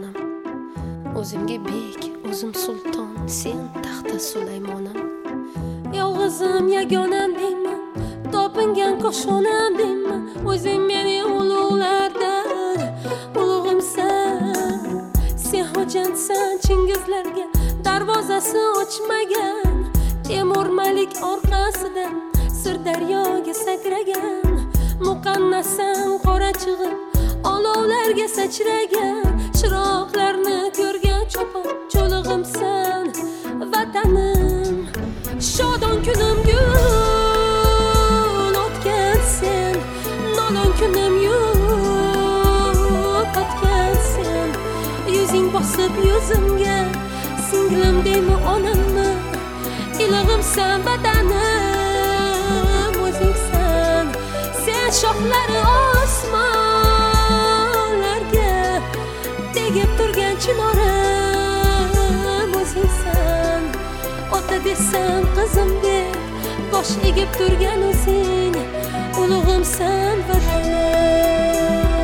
qahramonim. O'zimga bek, o'zim sulton, sen taxta Sulaymonim. Yolg'izim yagonam deyman, topingan qo'shonam deyman. O'zing meni ulug'lardan ulug'imsan. Sen hojatsan Chingizlarga darvozasi ochmagan. Temur Malik orqasidan Sirdaryoga sakragan. Muqannasam qora chig'ib olovlarga sachragan. Chiroqlarni ko'rgan cho'pon cho'lig'imsan vatanim. Shodon kunim gul o'tgan sen, nolon kunim yo'q o'tgan sen. Yuzing bosib yuzimga, singlim deymi onamni, ilig'imsan vatanim o'zingsan. Sen shoxlari osmonlarga tegib turgan chinorim o'zingsan. Ota desam qizim deb bosh egib turgan o'zing, ulug'imsan vatanim.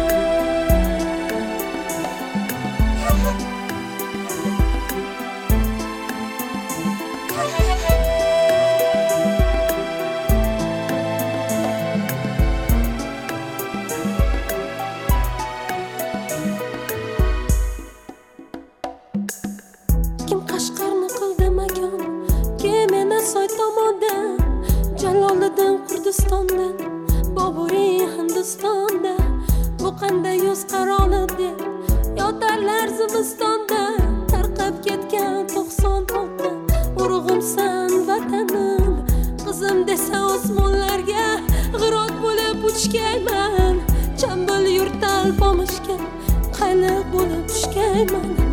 Kim Qashqarni qildi makon, kim ena soy tomondan, Jaloliddin Kurdistondan, Boburiy Hindistonda. Bu qanday yuz qaroli deb yotarlar zimistonda. Tarqab ketgan 96 urug'imsan vatanim. Qizim desa osmonlarga g'irot bo'lib uchgayman. Chambal yurtal pomishga qayliq bo'lib tushgayman.